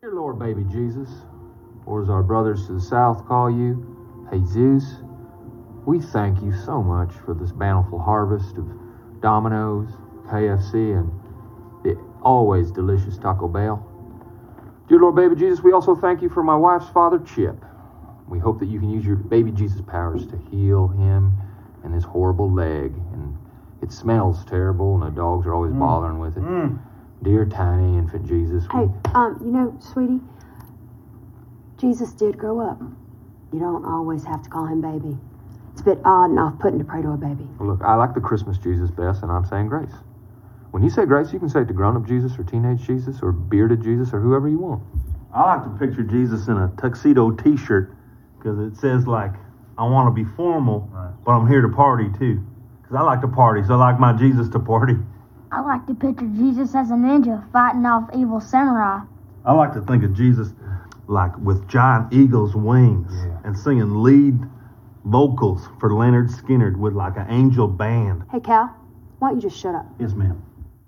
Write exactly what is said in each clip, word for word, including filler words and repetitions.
Dear Lord, baby Jesus, or as our brothers to the south call you, Jesus, we thank you so much for this bountiful harvest of Domino's, K F C, and the always delicious Taco Bell. Dear Lord, baby Jesus, we also thank you for my wife's father, Chip. We hope that you can use your baby Jesus powers to heal him and his horrible leg. And it smells terrible, and the dogs are always mm. bothering with it. Mm. Dear tiny infant Jesus. Hey, um, you know, sweetie, Jesus did grow up. You don't always have to call him baby. It's a bit odd and off-putting to pray to a baby. Well, look, I like the Christmas Jesus best, and I'm saying grace. When you say grace, you can say it to grown-up Jesus or teenage Jesus or bearded Jesus or whoever you want. I like to picture Jesus in a tuxedo T-shirt because it says, like, I want to be formal, right, but I'm here to party, too. Because I like to party, so I like my Jesus to party. I like to picture Jesus as a ninja fighting off evil samurai. I like to think of Jesus like with giant eagle's wings yeah. and singing lead vocals for Leonard Skinner with like an angel band. Hey, Cal, why don't you just shut up? Yes, ma'am.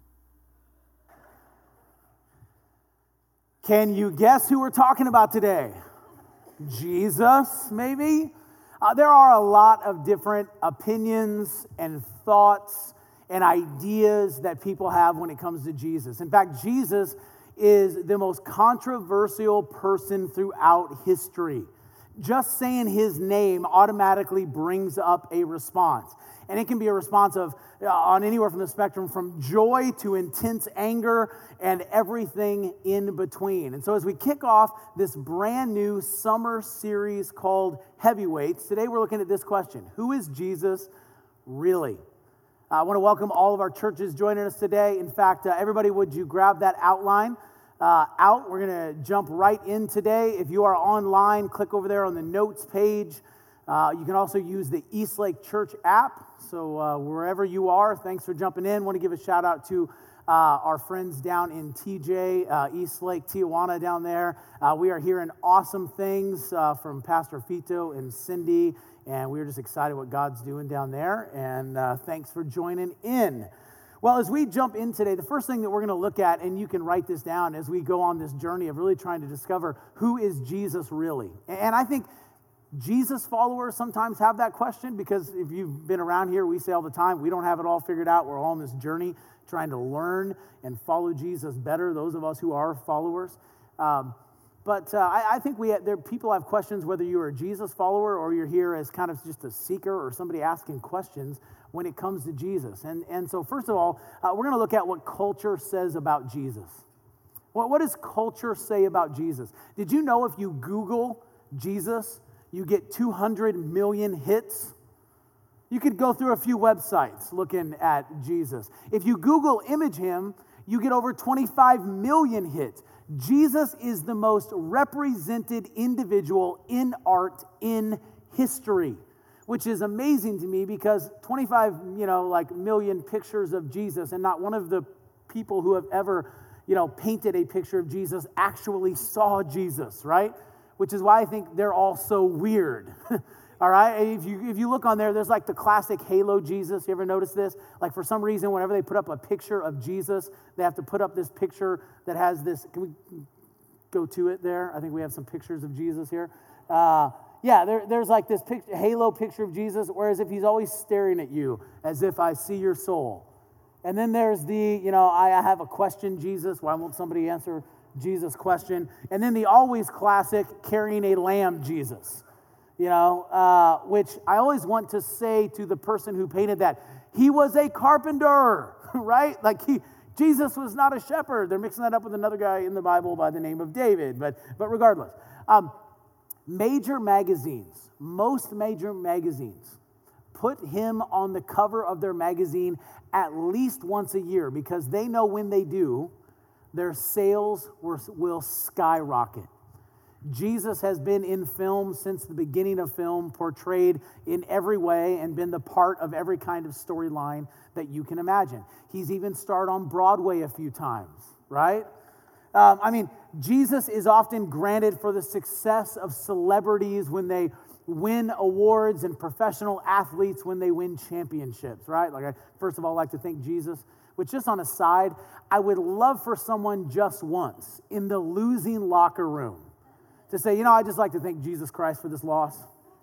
Can you guess who we're talking about today? Jesus, maybe? Uh, there are a lot of different opinions and thoughts and ideas that people have when it comes to Jesus. In fact, Jesus is the most controversial person throughout history. Just saying his name automatically brings up a response. And it can be a response of uh, on anywhere from the spectrum from joy to intense anger and everything in between. And so as we kick off this brand new summer series called Heavyweights, today we're looking at this question: who is Jesus really? I want to welcome all of our churches joining us today. In fact, uh, everybody, would you grab that outline uh, out? We're going to jump right in today. If you are online, click over there on the notes page. Uh, you can also use the Eastlake Church app. So uh, wherever you are, thanks for jumping in. I want to give a shout out to uh, our friends down in T J, uh, Eastlake, Tijuana down there. Uh, we are hearing awesome things uh, from Pastor Fito and Cindy. And we're just excited what God's doing down there. And uh, thanks for joining in. Well, as we jump in today, the first thing that we're going to look at, and you can write this down as we go on this journey of really trying to discover who is Jesus really. And I think Jesus followers sometimes have that question because if you've been around here, we say all the time, we don't have it all figured out. We're all on this journey trying to learn and follow Jesus better, those of us who are followers. Um, But uh, I, I think we have, there people have questions whether you're a Jesus follower or you're here as kind of just a seeker or somebody asking questions when it comes to Jesus. And, and so first of all, uh, we're going to look at what culture says about Jesus. What, what does culture say about Jesus? Did you know if you Google Jesus, you get two hundred million hits? You could go through a few websites looking at Jesus. If you Google image him, you get over twenty-five million hits. Jesus is the most represented individual in art in history, which is amazing to me because twenty-five, you know, like million pictures of Jesus, and not one of the people who have ever, you know, painted a picture of Jesus actually saw Jesus, right? Which is why I think they're all so weird. All right, if you if you look on there, there's like the classic Halo Jesus. You ever notice this? Like for some reason, whenever they put up a picture of Jesus, they have to put up this picture that has this. Can we go to it there? I think we have some pictures of Jesus here. Uh, yeah, there, there's like this picture, Halo picture of Jesus, whereas if he's always staring at you as if I see your soul. And then there's the, you know, I have a question, Jesus. Why won't somebody answer Jesus' question? And then the always classic carrying a lamb, Jesus. You know, uh, which I always want to say to the person who painted that, he was a carpenter, right? Like he, Jesus was not a shepherd. They're mixing that up with another guy in the Bible by the name of David, but but regardless. Um, major magazines, most major magazines, put him on the cover of their magazine at least once a year because they know when they do, their sales will, will skyrocket. Jesus has been in film since the beginning of film, portrayed in every way and been the part of every kind of storyline that you can imagine. He's even starred on Broadway a few times, right? Um, I mean, Jesus is often granted for the success of celebrities when they win awards and professional athletes when they win championships, right? Like I, first of all, like to thank Jesus which just on a side, I would love for someone just once in the losing locker room to say, you know, I'd just like to thank Jesus Christ for this loss.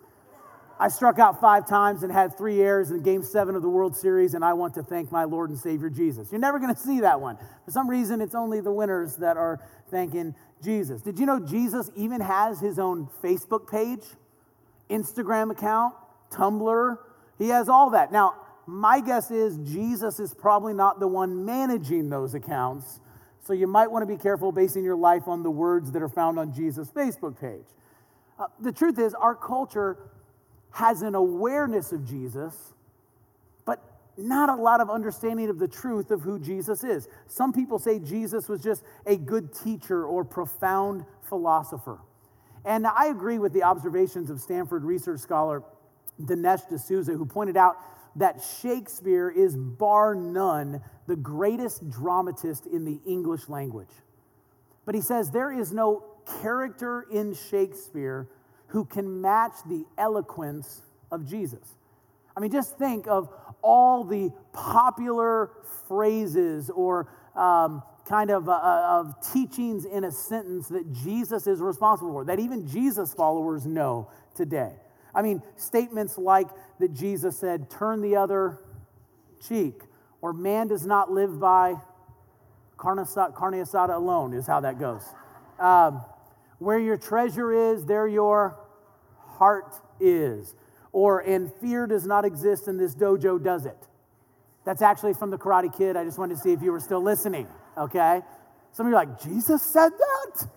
I struck out five times and had three errors in Game seven of the World Series, and I want to thank my Lord and Savior Jesus. You're never going to see that one. For some reason, it's only the winners that are thanking Jesus. Did you know Jesus even has his own Facebook page, Instagram account, Tumblr? He has all that. Now, my guess is Jesus is probably not the one managing those accounts, so you might want to be careful basing your life on the words that are found on Jesus' Facebook page. Uh, the truth is, our culture has an awareness of Jesus, but not a lot of understanding of the truth of who Jesus is. Some people say Jesus was just a good teacher or profound philosopher. And I agree with the observations of Stanford research scholar Dinesh D'Souza, who pointed out that Shakespeare is bar none the greatest dramatist in the English language. But he says there is no character in Shakespeare who can match the eloquence of Jesus. I mean, just think of all the popular phrases or um, kind of, uh, of teachings in a sentence that Jesus is responsible for, that even Jesus followers know today. I mean, statements like that Jesus said, turn the other cheek, or man does not live by carne asada, carne asada alone, is how that goes. Um, where your treasure is, there your heart is. Or, and fear does not exist in this dojo, does it? That's actually from the Karate Kid. I just wanted to see if you were still listening, okay? Some of you are like, Jesus said that?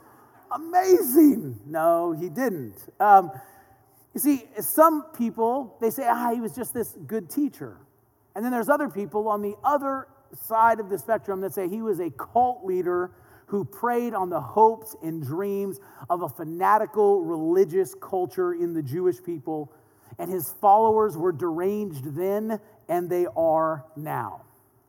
Amazing. No, he didn't. Um, you see, some people, they say, ah, he was just this good teacher. And then there's other people on the other side of the spectrum that say he was a cult leader who preyed on the hopes and dreams of a fanatical religious culture in the Jewish people, and his followers were deranged then, and they are now.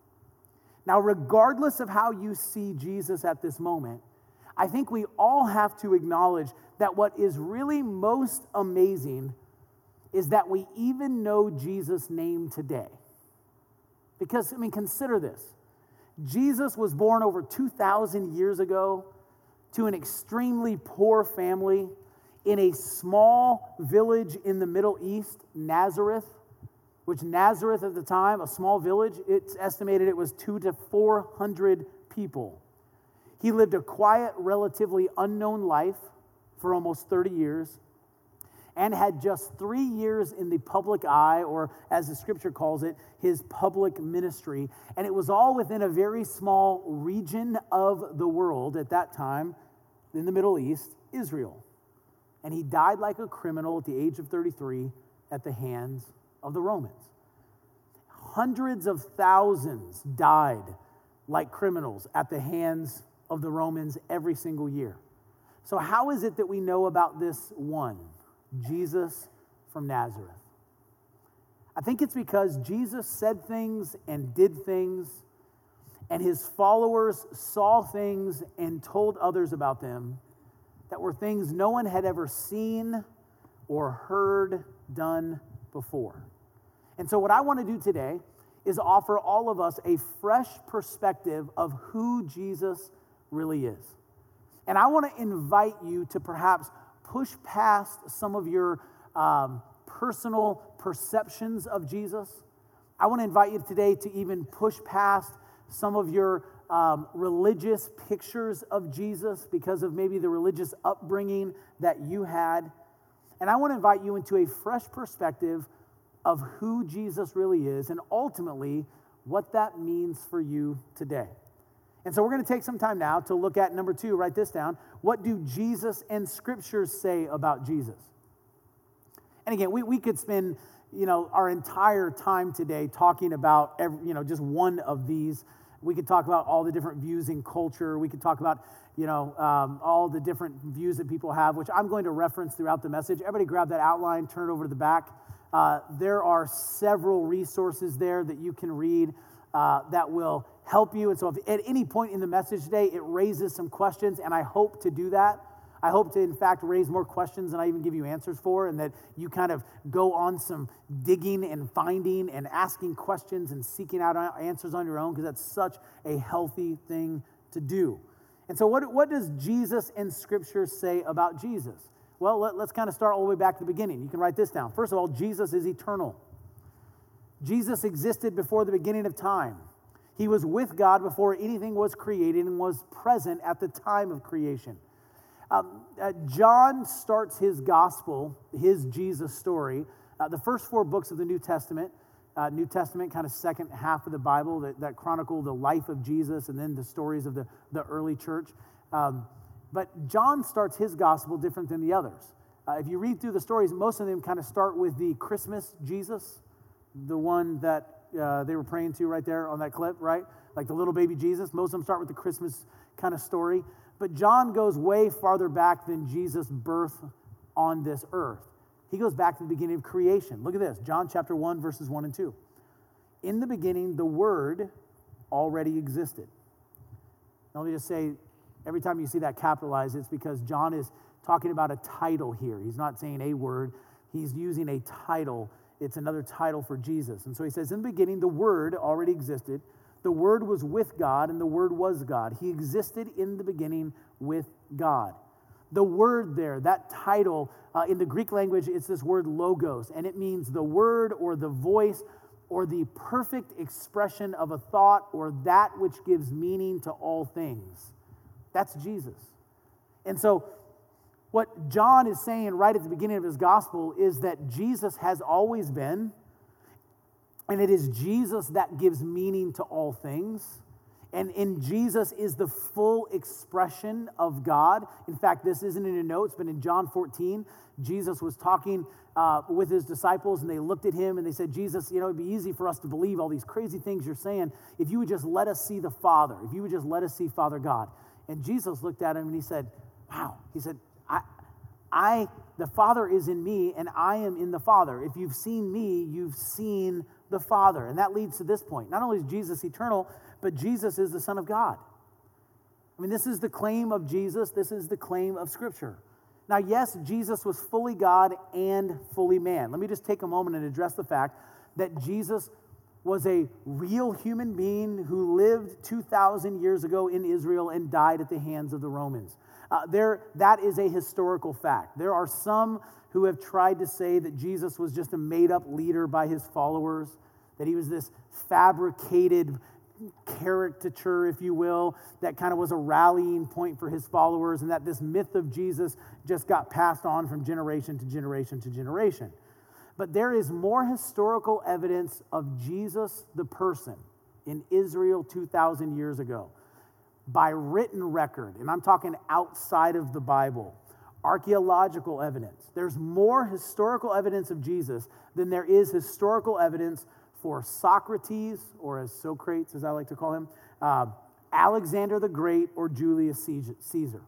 Now, regardless of how you see Jesus at this moment, I think we all have to acknowledge that what is really most amazing is that we even know Jesus' name today. Because, I mean, consider this. Jesus was born over two thousand years ago to an extremely poor family in a small village in the Middle East, Nazareth, which Nazareth at the time, a small village, it's estimated it was two to four hundred people. He lived a quiet, relatively unknown life for almost thirty years and had just three years in the public eye, or as the scripture calls it, his public ministry. And it was all within a very small region of the world at that time, in the Middle East, Israel. And he died like a criminal at the age of thirty-three at the hands of the Romans. Hundreds of thousands died like criminals at the hands of the Romans every single year. So how is it that we know about this one, Jesus from Nazareth? I think it's because Jesus said things and did things, and his followers saw things and told others about them that were things no one had ever seen or heard done before. And so what I want to do today is offer all of us a fresh perspective of who Jesus really is. And I want to invite you to perhaps push past some of your um, personal perceptions of Jesus. I want to invite you today to even push past some of your um, religious pictures of Jesus because of maybe the religious upbringing that you had. And I want to invite you into a fresh perspective of who Jesus really is and ultimately what that means for you today. And so we're going to take some time now to look at number two, write this down. What do Jesus and scriptures say about Jesus? And again, we, we could spend, you know, our entire time today talking about, every, you know, just one of these. We could talk about all the different views in culture. We could talk about, you know, um, all the different views that people have, which I'm going to reference throughout the message. Everybody grab that outline, turn it over to the back. Uh, there are several resources there that you can read uh, that will help you. And so if at any point in the message today it raises some questions, and I hope to do that, I hope to, in fact, raise more questions than I even give you answers for, and that you kind of go on some digging and finding and asking questions and seeking out answers on your own, because that's such a healthy thing to do. And so what, what does Jesus and Scripture say about Jesus? Well, let, let's kind of start all the way back to the beginning. You can write this down. First of all, Jesus is eternal. Jesus existed before the beginning of time. He was with God before anything was created and was present at the time of creation. Um, uh, John starts his gospel, his Jesus story, uh, the first four books of the New Testament, uh, New Testament, kind of second half of the Bible that, that chronicle the life of Jesus and then the stories of the, the early church. Um, but John starts his gospel different than the others. Uh, if you read through the stories, most of them kind of start with the Christmas Jesus, the one that uh, they were praying to right there on that clip, right? Like the little baby Jesus. Most of them start with the Christmas kind of story. But John goes way farther back than Jesus' birth on this earth. He goes back to the beginning of creation. Look at this, John chapter one, verses one and two. In the beginning, the Word already existed. Now, let me just say, every time you see that capitalized, it's because John is talking about a title here. He's not saying a word. He's using a title. It's another title for Jesus. And so he says, in the beginning, the Word already existed. The Word was with God, and the Word was God. He existed in the beginning with God. The word there, that title, uh, in the Greek language, it's this word logos, and it means the word or the voice or the perfect expression of a thought or that which gives meaning to all things. That's Jesus. And so what John is saying right at the beginning of his gospel is that Jesus has always been, and it is Jesus that gives meaning to all things. And in Jesus is the full expression of God. In fact, this isn't in your notes, but in John fourteen, Jesus was talking uh, with his disciples, and they looked at him and they said, Jesus, you know, it'd be easy for us to believe all these crazy things you're saying if you would just let us see the Father, if you would just let us see Father God. And Jesus looked at him and he said, wow, he said, I, I, the Father is in me and I am in the Father. If you've seen me, you've seen the Father. And that leads to this point. Not only is Jesus eternal, but Jesus is the Son of God. I mean, this is the claim of Jesus. This is the claim of Scripture. Now, yes, Jesus was fully God and fully man. Let me just take a moment and address the fact that Jesus was a real human being who lived two thousand years ago in Israel and died at the hands of the Romans. Uh, there, that is a historical fact. There are some who have tried to say that Jesus was just a made-up leader by his followers, that he was this fabricated caricature, if you will, that kind of was a rallying point for his followers, and that this myth of Jesus just got passed on from generation to generation to generation. But there is more historical evidence of Jesus, the person, in Israel two thousand years ago, by written record, and I'm talking outside of the Bible, archaeological evidence. There's more historical evidence of Jesus than there is historical evidence for Socrates, or as Socrates, as I like to call him, uh, Alexander the Great, or Julius Caesar.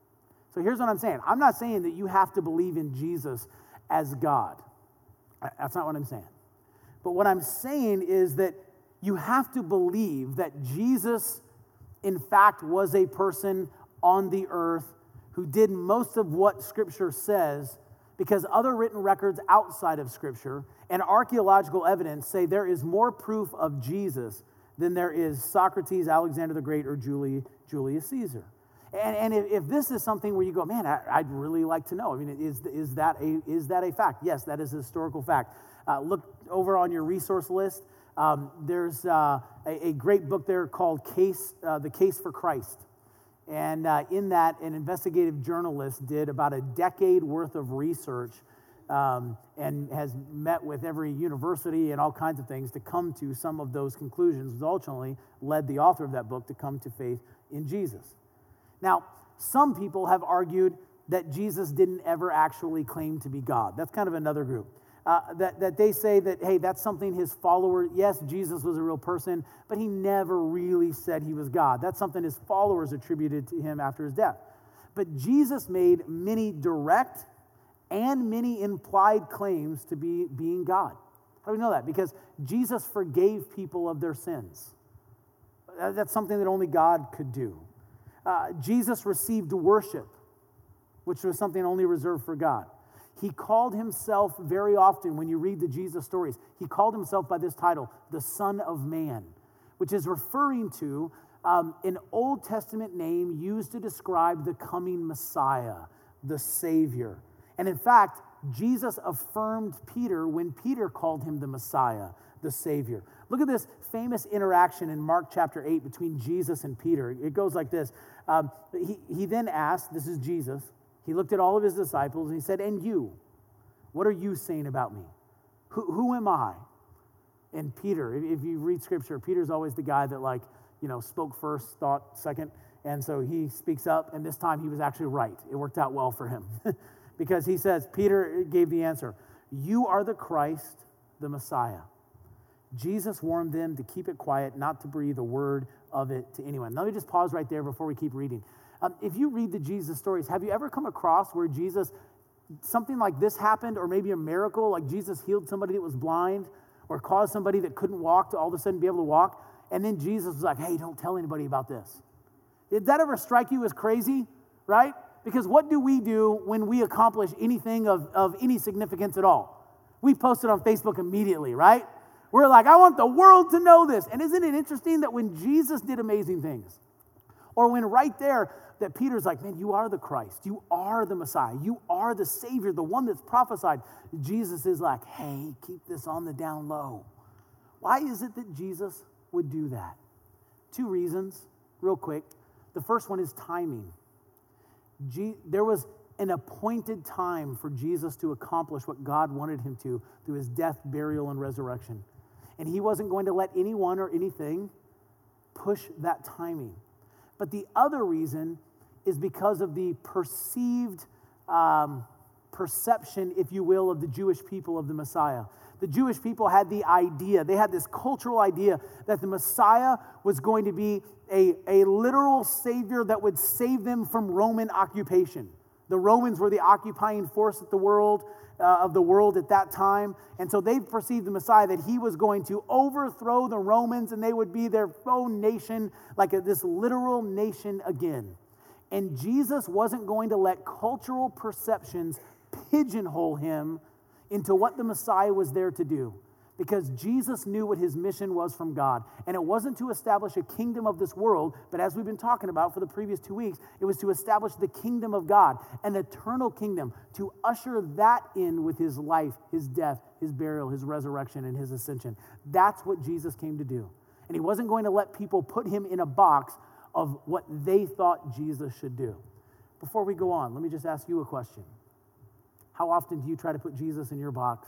So here's what I'm saying. I'm not saying that you have to believe in Jesus as God. That's not what I'm saying. But what I'm saying is that you have to believe that Jesus, in fact, was a person on the earth who did most of what Scripture says, because other written records outside of Scripture and archaeological evidence say there is more proof of Jesus than there is Socrates, Alexander the Great, or Julie, Julius Caesar. And, and if, if this is something where you go, man, I, I'd really like to know. I mean, is, is, that a, is that a fact? Yes, that is a historical fact. Uh, look over on your resource list. Um, there's uh, a, a great book there called Case, uh, The Case for Christ. And uh, in that, an investigative journalist did about a decade worth of research um, and has met with every university and all kinds of things to come to some of those conclusions, which ultimately led the author of that book to come to faith in Jesus. Now, some people have argued that Jesus didn't ever actually claim to be God. That's kind of another group. Uh, that, that they say that, hey, that's something his followers, yes, Jesus was a real person, but he never really said he was God. That's something his followers attributed to him after his death. But Jesus made many direct and many implied claims to be being God. How do we know that? Because Jesus forgave people of their sins. That's something that only God could do. Uh, Jesus received worship which was something only reserved for God. He called himself very often, when you read the Jesus stories, he called himself by this title, the Son of Man, which is referring to um, an Old Testament name used to describe the coming Messiah, the Savior. And in fact, Jesus affirmed Peter when Peter called him the Messiah, the Savior. Look at this famous interaction in Mark chapter eight between Jesus and Peter. It goes like this. Um, he, he then asked, this is Jesus, he looked at all of his disciples and he said, and you, what are you saying about me? Who, who am I? And Peter, if, if you read scripture, Peter's always the guy that like, you know, spoke first, thought second. And so he speaks up, and this time he was actually right. It worked out well for him. Because he says, Peter gave the answer, you are the Christ, the Messiah. Jesus warned them to keep it quiet, not to breathe a word of it to anyone. Let me just pause right there before we keep reading. Um, if you read the Jesus stories, have you ever come across where Jesus, something like this happened, or maybe a miracle, like Jesus healed somebody that was blind, or caused somebody that couldn't walk to all of a sudden be able to walk, and then Jesus was like, hey, don't tell anybody about this. Did that ever strike you as crazy, right? Because what do we do when we accomplish anything of, of any significance at all? We post it on Facebook immediately, right? We're like, I want the world to know this. And isn't it interesting that when Jesus did amazing things, or when right there that Peter's like, man, you are the Christ. You are the Messiah. You are the Savior, the one that's prophesied. Jesus is like, hey, keep this on the down low. Why is it that Jesus would do that? Two reasons, real quick. The first one is timing. G- there was an appointed time for Jesus to accomplish what God wanted him to through his death, burial, and resurrection. And he wasn't going to let anyone or anything push that timing. But the other reason is because of the perceived um, perception, if you will, of the Jewish people of the Messiah. The Jewish people had the idea, they had this cultural idea that the Messiah was going to be a, a literal savior that would save them from Roman occupation. The Romans were the occupying force of the world, uh, of the world at that time. And so they perceived the Messiah that he was going to overthrow the Romans and they would be their own nation, like a, this literal nation again. And Jesus wasn't going to let cultural perceptions pigeonhole him into what the Messiah was there to do. Because Jesus knew what his mission was from God. And it wasn't to establish a kingdom of this world, but as we've been talking about for the previous two weeks, it was to establish the kingdom of God, an eternal kingdom, to usher that in with his life, his death, his burial, his resurrection, and his ascension. That's what Jesus came to do. And he wasn't going to let people put him in a box of what they thought Jesus should do. Before we go on, let me just ask you a question. How often do you try to put Jesus in your box?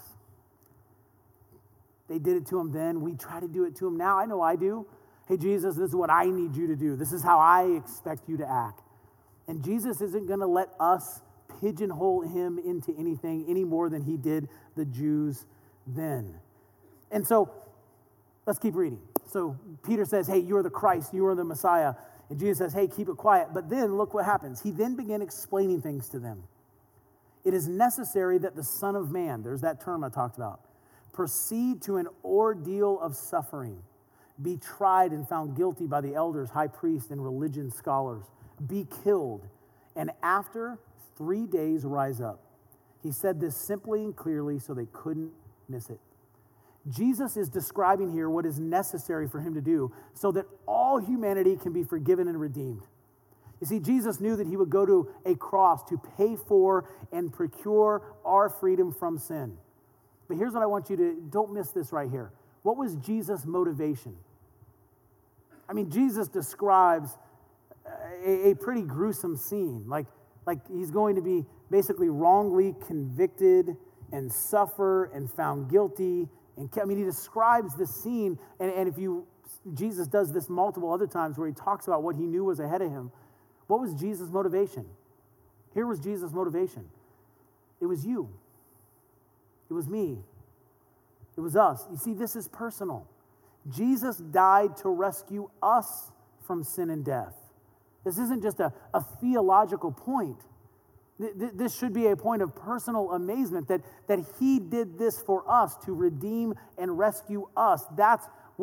They did it to him then. We try to do it to him now. I know I do. Hey, Jesus, this is what I need you to do. This is how I expect you to act. And Jesus isn't going to let us pigeonhole him into anything any more than he did the Jews then. And so let's keep reading. So Peter says, hey, you are the Christ. You are the Messiah. And Jesus says, hey, keep it quiet. But then look what happens. He then began explaining things to them. It is necessary that the Son of Man, there's that term I talked about, proceed to an ordeal of suffering, be tried and found guilty by the elders, high priests, and religion scholars, be killed, and after three days rise up. He said this simply and clearly so they couldn't miss it. Jesus is describing here what is necessary for him to do so that all humanity can be forgiven and redeemed. You see, Jesus knew that he would go to a cross to pay for and procure our freedom from sin. But here's what I want you to, don't miss this right here. What was Jesus' motivation? I mean, Jesus describes a, a pretty gruesome scene. Like, like he's going to be basically wrongly convicted and suffer and found guilty. And I mean, he describes the scene. And, and if you, Jesus does this multiple other times where he talks about what he knew was ahead of him. What was Jesus' motivation? Here was Jesus' motivation. It was you. It was me. It was us. You see, this is personal. Jesus died to rescue us from sin and death. This isn't just a, a theological point. Th- this should be a point of personal amazement that, that he did this for us to redeem and rescue us. That's what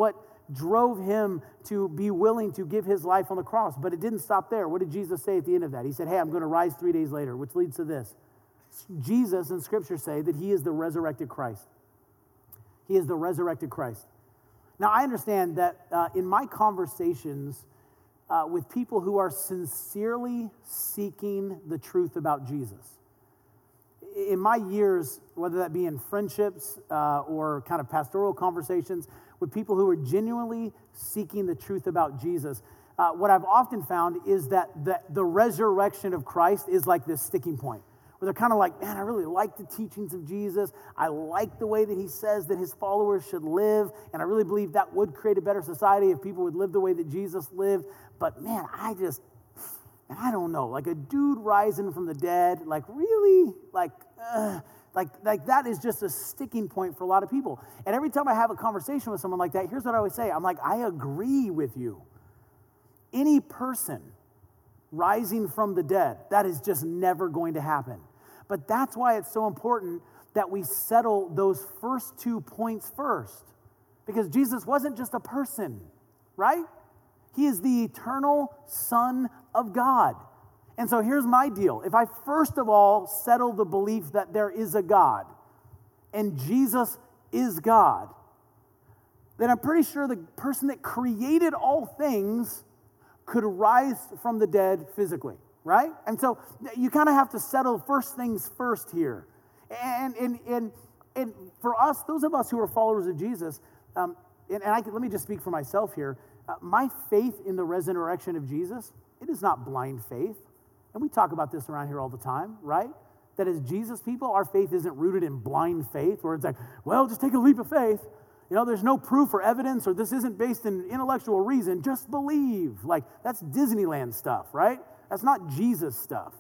drove him to be willing to give his life on the cross. But it didn't stop there. What did Jesus say at the end of that? He said, hey, I'm going to rise three days later, which leads to this. Jesus and Scripture say that he is the resurrected Christ. He is the resurrected Christ. Now, I understand that uh, in my conversations uh, with people who are sincerely seeking the truth about Jesus, in my years, whether that be in friendships uh, or kind of pastoral conversations with people who are genuinely seeking the truth about Jesus, uh, what I've often found is that the, the resurrection of Christ is like this sticking point, where they're kind of like, man, I really like the teachings of Jesus. I like the way that he says that his followers should live, and I really believe that would create a better society if people would live the way that Jesus lived. But man, I just, I don't know, like a dude rising from the dead, like really, like, uh, like, like that is just a sticking point for a lot of people. And every time I have a conversation with someone like that, here's what I always say. I'm like, I agree with you. Any person rising from the dead, that is just never going to happen. But that's why it's so important that we settle those first two points first. Because Jesus wasn't just a person, right? He is the eternal Son of God. And so here's my deal. If I first of all settle the belief that there is a God and Jesus is God, then I'm pretty sure the person that created all things could rise from the dead physically, right? And so you kind of have to settle first things first here. And, and, and, and for us, those of us who are followers of Jesus, um, and, and I can, let me just speak for myself here. Uh, my faith in the resurrection of Jesus, it is not blind faith. And we talk about this around here all the time, right? That as Jesus people, our faith isn't rooted in blind faith, where it's like, well, just take a leap of faith. You know, there's no proof or evidence, or this isn't based in intellectual reason. Just believe. Like, that's Disneyland stuff, right? That's not Jesus stuff.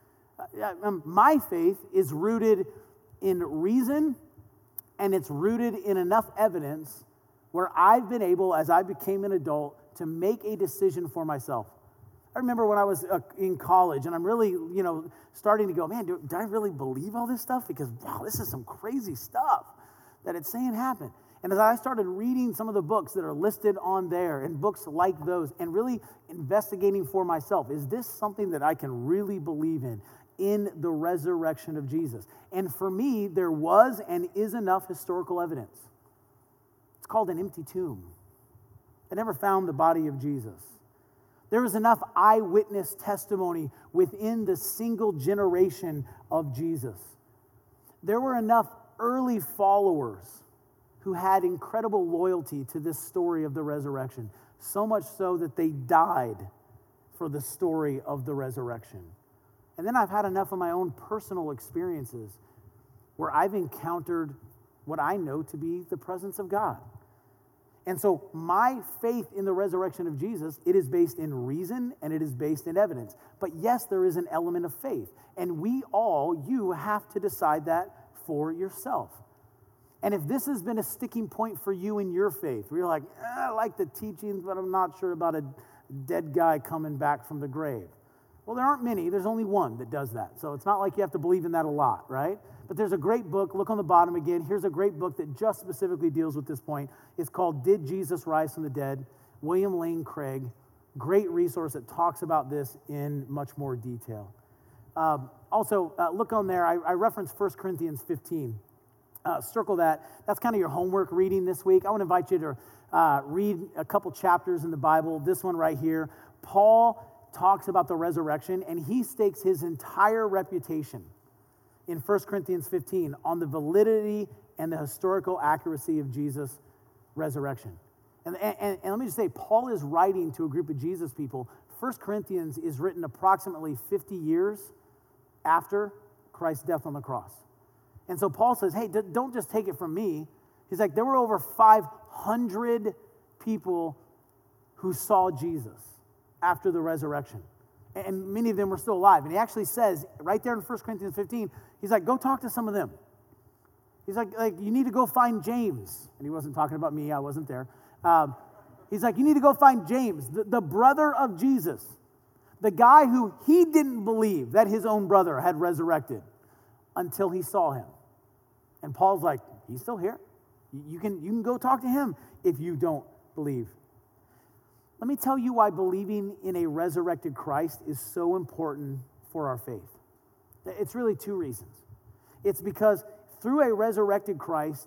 Uh, um, my faith is rooted in reason, and it's rooted in enough evidence where I've been able, as I became an adult, to make a decision for myself. I remember when I was uh, in college, and I'm really, you know, starting to go, man, do, do I really believe all this stuff? Because, wow, this is some crazy stuff that it's saying happened. And as I started reading some of the books that are listed on there, and books like those, and really investigating for myself, is this something that I can really believe in, in the resurrection of Jesus? And for me, there was and is enough historical evidence. It's called an empty tomb. They never found the body of Jesus. There was enough eyewitness testimony within the single generation of Jesus. There were enough early followers who had incredible loyalty to this story of the resurrection, so much so that they died for the story of the resurrection. And then I've had enough of my own personal experiences where I've encountered what I know to be the presence of God. And so my faith in the resurrection of Jesus, it is based in reason and it is based in evidence. But yes, there is an element of faith. And we all, you have to decide that for yourself. And if this has been a sticking point for you in your faith, where you're like, eh, I like the teachings, but I'm not sure about a dead guy coming back from the grave. Well, there aren't many. There's only one that does that. So it's not like you have to believe in that a lot, right? But there's a great book. Look on the bottom again. Here's a great book that just specifically deals with this point. It's called Did Jesus Rise from the Dead? William Lane Craig. Great resource that talks about this in much more detail. Um, also, uh, look on there. I, I referenced First Corinthians fifteen. Uh, circle that. That's kind of your homework reading this week. I want to invite you to uh, read a couple chapters in the Bible. This one right here. Paul talks about the resurrection, and he stakes his entire reputation in First Corinthians fifteen on the validity and the historical accuracy of Jesus' resurrection. And, and, and let me just say, Paul is writing to a group of Jesus people. First Corinthians is written approximately fifty years after Christ's death on the cross. And so Paul says, hey, d- don't just take it from me. He's like, there were over five hundred people who saw Jesus after the resurrection. And many of them were still alive. And he actually says, right there in First Corinthians fifteen, he's like, go talk to some of them. He's like, like you need to go find James. And he wasn't talking about me, I wasn't there. Um, he's like, you need to go find James, the, the brother of Jesus, the guy who he didn't believe that his own brother had resurrected until he saw him. And Paul's like, he's still here. You can, you can go talk to him if you don't believe. Let me tell you why believing in a resurrected Christ is so important for our faith. It's really two reasons. It's because through a resurrected Christ,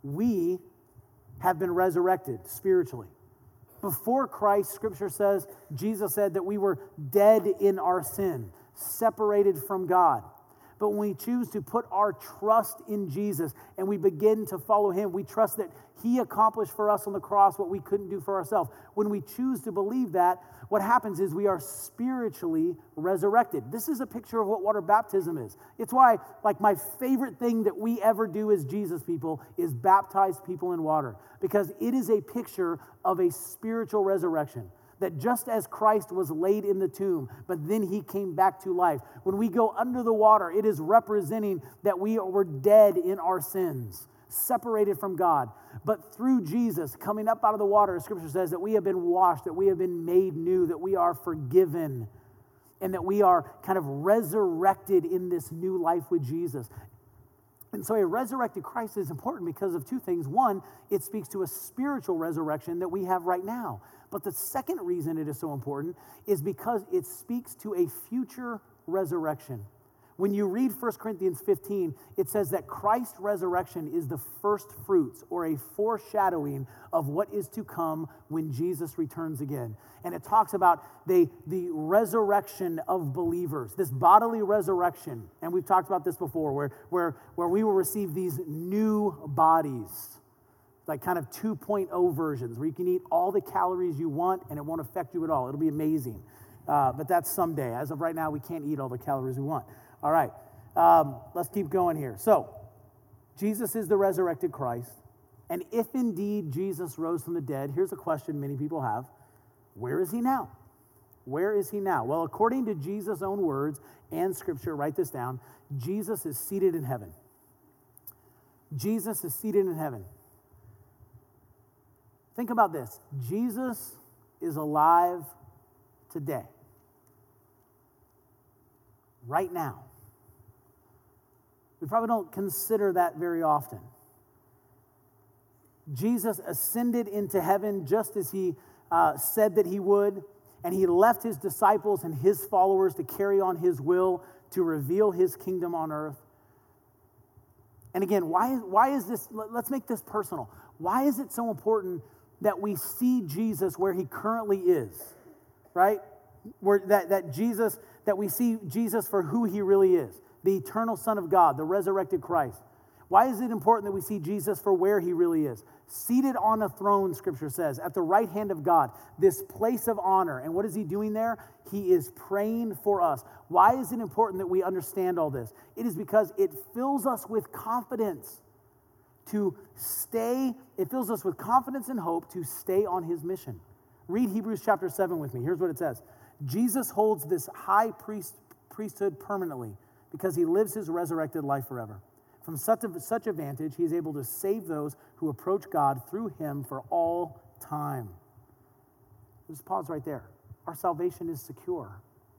we have been resurrected spiritually. Before Christ, Scripture says, Jesus said that we were dead in our sin, separated from God. But when we choose to put our trust in Jesus and we begin to follow him, we trust that he accomplished for us on the cross what we couldn't do for ourselves. When we choose to believe that, what happens is we are spiritually resurrected. This is a picture of what water baptism is. It's why, like, my favorite thing that we ever do as Jesus people is baptize people in water, because it is a picture of a spiritual resurrection. That just as Christ was laid in the tomb, but then he came back to life. When we go under the water, it is representing that we were dead in our sins, separated from God. But through Jesus coming up out of the water, Scripture says that we have been washed, that we have been made new, that we are forgiven, and that we are kind of resurrected in this new life with Jesus. And so a resurrected Christ is important because of two things. One, it speaks to a spiritual resurrection that we have right now. But the second reason it is so important is because it speaks to a future resurrection. When you read First Corinthians fifteen, it says that Christ's resurrection is the first fruits or a foreshadowing of what is to come when Jesus returns again. And it talks about the, the resurrection of believers, this bodily resurrection. And we've talked about this before, where, where, where we will receive these new bodies, like kind of two point oh versions, where you can eat all the calories you want and it won't affect you at all. It'll be amazing. Uh, but that's someday. As of right now, we can't eat all the calories we want. All right, um, let's keep going here. So, Jesus is the resurrected Christ. And if indeed Jesus rose from the dead, here's a question many people have. Where is he now? Where is he now? Well, according to Jesus' own words and Scripture, write this down, Jesus is seated in heaven. Jesus is seated in heaven. Think about this. Jesus is alive today. Right now. We probably don't consider that very often. Jesus ascended into heaven just as he uh, said that he would, and he left his disciples and his followers to carry on his will, to reveal his kingdom on earth. And again, why, why is this, let's make this personal. Why is it so important that we see Jesus where he currently is, right? Where that, that Jesus, that we see Jesus for who he really is, the eternal Son of God, the resurrected Christ. Why is it important that we see Jesus for where he really is? Seated on a throne, Scripture says, at the right hand of God, this place of honor. And what is he doing there? He is praying for us. Why is it important that we understand all this? It is because it fills us with confidence to stay, it fills us with confidence and hope to stay on his mission. Read Hebrews chapter seven with me. Here's what it says. Jesus holds this high priest, priesthood permanently because he lives his resurrected life forever. From such a, such a vantage, he is able to save those who approach God through him for all time. Just pause right there. Our salvation is secure.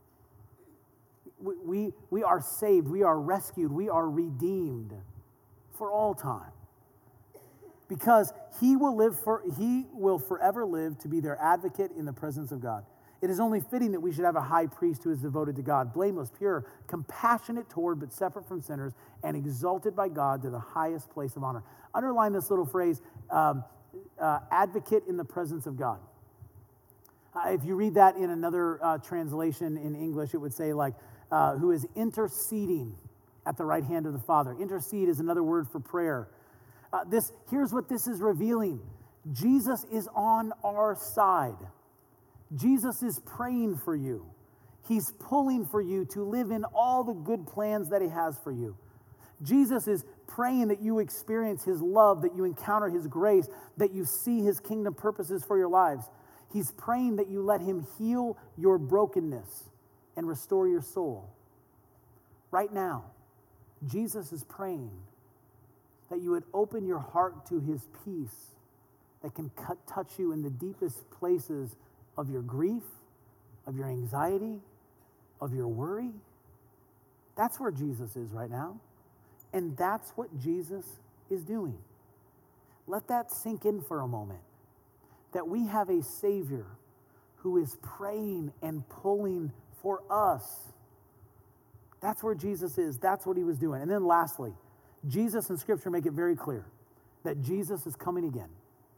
We, we, we are saved. We are rescued. We are redeemed for all time. Because he will live for he will forever live to be their advocate in the presence of God. It is only fitting that we should have a high priest who is devoted to God, blameless, pure, compassionate toward, but separate from sinners, and exalted by God to the highest place of honor. Underline this little phrase, um, uh, advocate in the presence of God. Uh, if you read that in another uh, translation in English, it would say like, uh, who is interceding at the right hand of the Father. Intercede is another word for prayer. Uh, this, here's what this is revealing. Jesus is on our side. Jesus is praying for you. He's pulling for you to live in all the good plans that he has for you. Jesus is praying that you experience his love, that you encounter his grace, that you see his kingdom purposes for your lives. He's praying that you let him heal your brokenness and restore your soul. Right now, Jesus is praying that you would open your heart to his peace that can cut, touch you in the deepest places of your grief, of your anxiety, of your worry. That's where Jesus is right now. And that's what Jesus is doing. Let that sink in for a moment. that we have a Savior who is praying and pulling for us. That's where Jesus is. That's what he was doing. And then lastly, Jesus and Scripture make it very clear that Jesus is coming again.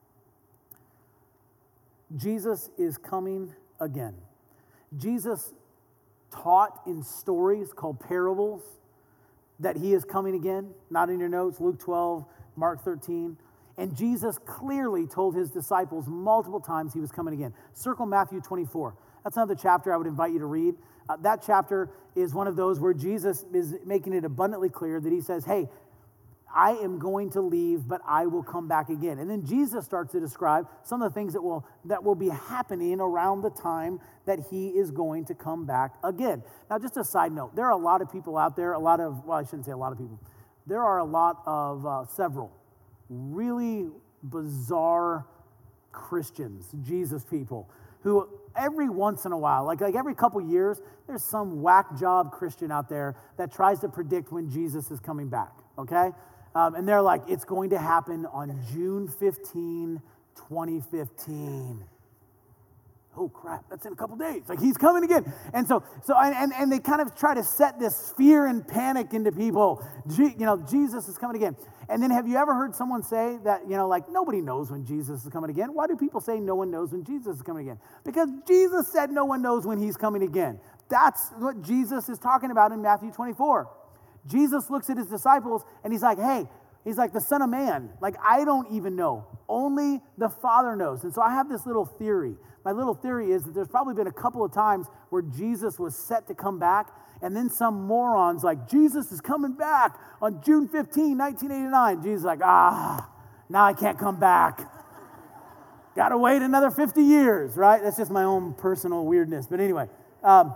Jesus is coming again. Jesus taught in stories called parables that he is coming again. Not in your notes, Luke twelve, Mark thirteen. And Jesus clearly told his disciples multiple times he was coming again. Circle Matthew twenty-four. That's another chapter I would invite you to read. Uh, that chapter is one of those where Jesus is making it abundantly clear that he says, hey, I am going to leave, but I will come back again. And then Jesus starts to describe some of the things that will that will be happening around the time that he is going to come back again. Now, just a side note, there are a lot of people out there, a lot of, well, I shouldn't say a lot of people. There are a lot of, uh, several really bizarre Christians, Jesus people, who every once in a while, like, like every couple years, there's some whack job Christian out there that tries to predict when Jesus is coming back, okay? Um, and they're like, it's going to happen on June fifteenth, twenty fifteen. Oh crap, that's in a couple days. Like, he's coming again. And so, so and, and they kind of try to set this fear and panic into people. G, you know, Jesus is coming again. And then have you ever heard someone say that, you know, like, nobody knows when Jesus is coming again? Why do people say no one knows when Jesus is coming again? Because Jesus said no one knows when he's coming again. That's what Jesus is talking about in Matthew twenty-four. Jesus looks at his disciples and he's like, hey, he's like, the Son of Man, like, I don't even know. Only the Father knows. And so I have this little theory. My little theory is that there's probably been a couple of times where Jesus was set to come back, and then some morons like, Jesus is coming back on June fifteenth, nineteen eighty-nine. Jesus is like, ah, now I can't come back. Got to wait another fifty years, right? That's just my own personal weirdness. But anyway, um,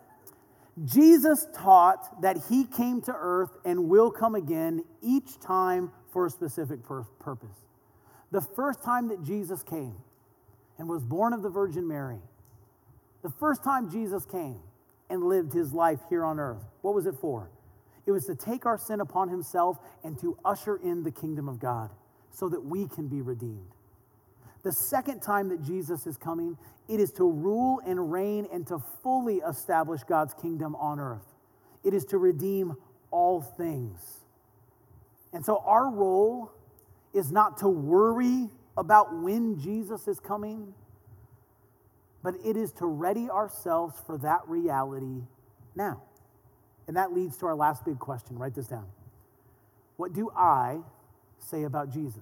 Jesus taught that he came to earth and will come again each time for a specific pur- purpose. The first time that Jesus came and was born of the Virgin Mary, the first time Jesus came and lived his life here on earth, what was it for? It was to take our sin upon himself and to usher in the kingdom of God so that we can be redeemed. The second time that Jesus is coming, it is to rule and reign and to fully establish God's kingdom on earth. It is to redeem all things. And so our role is not to worry about when Jesus is coming, but it is to ready ourselves for that reality now. And that leads to our last big question. Write this down. What do I say about Jesus?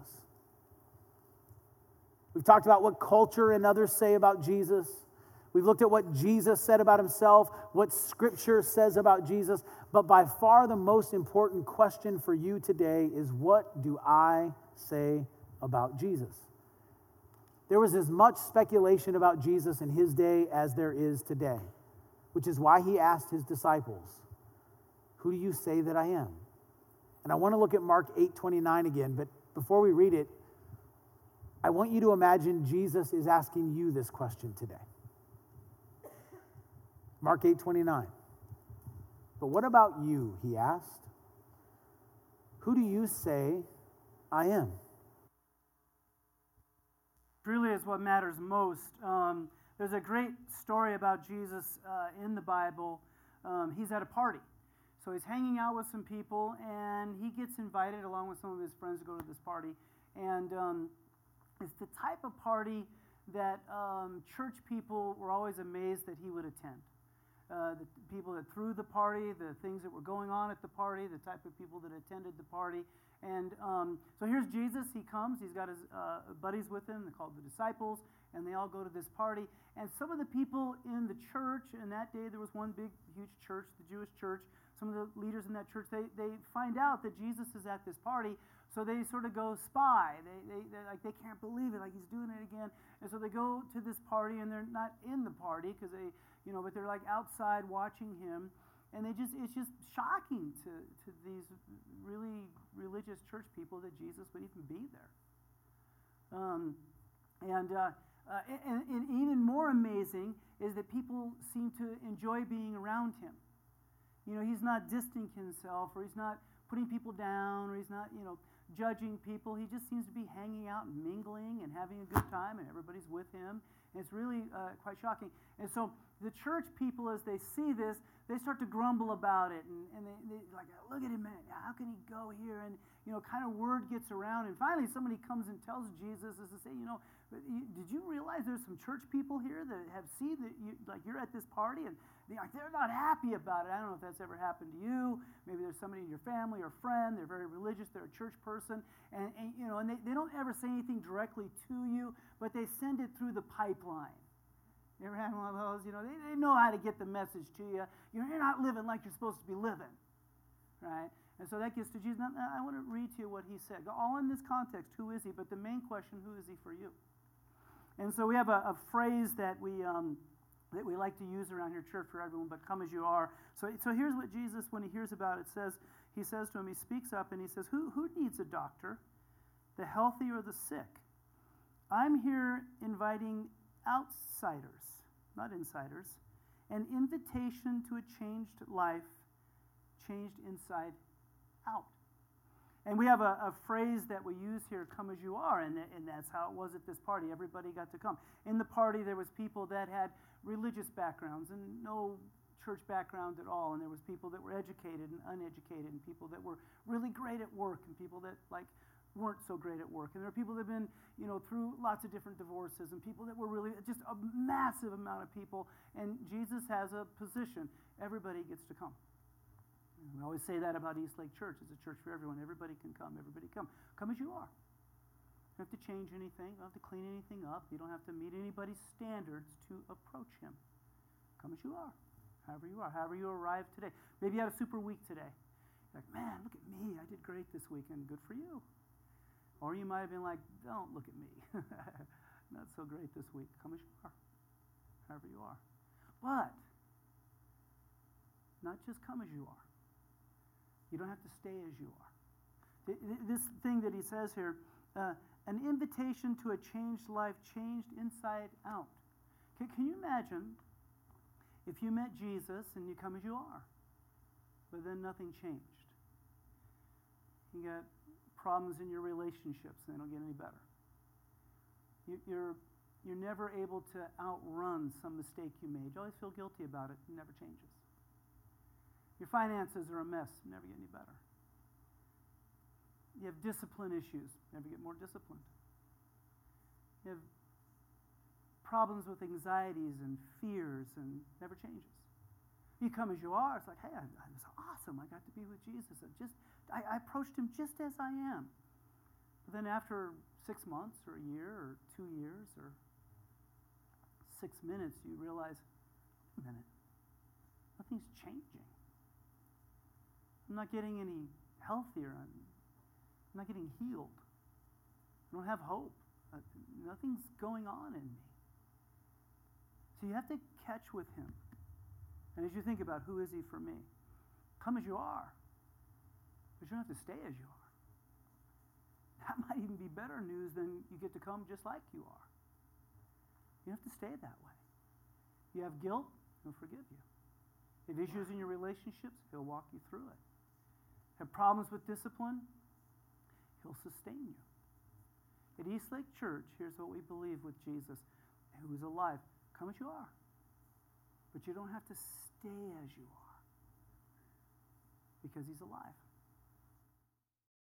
We've talked about what culture and others say about Jesus. We've looked at what Jesus said about himself, what Scripture says about Jesus. But by far the most important question for you today is, what do I say about Jesus? There was as much speculation about Jesus in his day as there is today, which is why he asked his disciples, who do you say that I am? And I want to look at Mark eight twenty-nine again, but before we read it, I want you to imagine Jesus is asking you this question today. Mark eight twenty-nine. But what about you, he asked. Who do you say I am? Really is what matters most. Um, there's a great story about Jesus uh, in the Bible. Um, he's at a party. So he's hanging out with some people, and he gets invited along with some of his friends to go to this party. And um, it's the type of party that um, church people were always amazed that he would attend. Uh, the people that threw the party, the things that were going on at the party, the type of people that attended the party. And um, so here's Jesus. He comes. He's got his uh, buddies with him. They're called the disciples, and they all go to this party. And some of the people in the church, in that day there was one big, huge church, the Jewish church. Some of the leaders in that church, they, they find out that Jesus is at this party, so they sort of go spy. They, they, they're like, they can't believe it, like he's doing it again. And so they go to this party, and they're not in the party, because they, you know, but they're like outside watching him. And they just, it's just shocking to, to these really religious church people that Jesus would even be there. Um, and, uh, uh, and, and even more amazing is that people seem to enjoy being around him. You know, he's not distancing himself, or he's not putting people down, or he's not, you know, judging people. He just seems to be hanging out and mingling and having a good time, and everybody's with him. And it's really uh, quite shocking. And so the church people, as they see this, they start to grumble about it, and, and they, they like, look at him, man, how can he go here? And, you know, kind of word gets around, and finally somebody comes and tells Jesus, as to say, you know, did you realize there's some church people here that have seen that you, like, you're at this party, and they're, like, they're not happy about it. I don't know if that's ever happened to you. Maybe there's somebody in your family or friend, they're very religious, they're a church person, and, and you know, and they, they don't ever say anything directly to you, but they send it through the pipeline. You ever had one of those? You know, they, they know how to get the message to you. You're, you're not living like you're supposed to be living, right? And so that gets to Jesus. Now, I want to read to you what he said. All in this context, who is he? But the main question, who is he for you? And so we have a, a phrase that we um, that we like to use around here, church for everyone, but come as you are. So, so here's what Jesus, when he hears about it, says. He says to him, he speaks up and he says, who, who needs a doctor, the healthy or the sick? I'm here inviting outsiders, not insiders, an invitation to a changed life, changed inside out. And we have a, a phrase that we use here, come as you are, and, and that's how it was at this party. Everybody got to come. In the party, there was people that had religious backgrounds and no church background at all, and there was people that were educated and uneducated, and people that were really great at work, and people that, like, weren't so great at work. And there are people that have been, you know, through lots of different divorces, and people that were really just a massive amount of people. And Jesus has a position. Everybody gets to come. And we always say that about East Lake Church. It's a church for everyone. Everybody can come. Everybody come. Come as you are. You don't have to change anything. You don't have to clean anything up. You don't have to meet anybody's standards to approach him. Come as you are. However you are. However you arrived today. Maybe you had a super week today. You're like, man, look at me. I did great this weekend. Good for you. Or you might have been like, don't look at me. Not so great this week. Come as you are. However you are. But, not just come as you are. You don't have to stay as you are. This thing that he says here, uh, an invitation to a changed life, changed inside out. Can, can you imagine if you met Jesus and you come as you are, but then nothing changed? You got problems in your relationships, and they don't get any better. You, you're, you're never able to outrun some mistake you made. You always feel guilty about it. It never changes. Your finances are a mess. Never get any better. You have discipline issues. Never get more disciplined. You have problems with anxieties and fears, and never changes. You come as you are. It's like, hey, I, I was awesome. I got to be with Jesus. I just, I, I approached him just as I am. But then after six months or a year or two years or six minutes, you realize, wait a minute, nothing's changing. I'm not getting any healthier. I'm, I'm not getting healed. I don't have hope. Uh, nothing's going on in me. So you have to catch with him. And as you think about who is he for me, come as you are. But you don't have to stay as you are. That might even be better news than you get to come just like you are. You don't have to stay that way. You have guilt, he'll forgive you. If issues in your relationships, he'll walk you through it. Have problems with discipline, he'll sustain you. At East Lake Church, here's what we believe with Jesus, who is alive. Come as you are. But you don't have to stay as you are, because he's alive.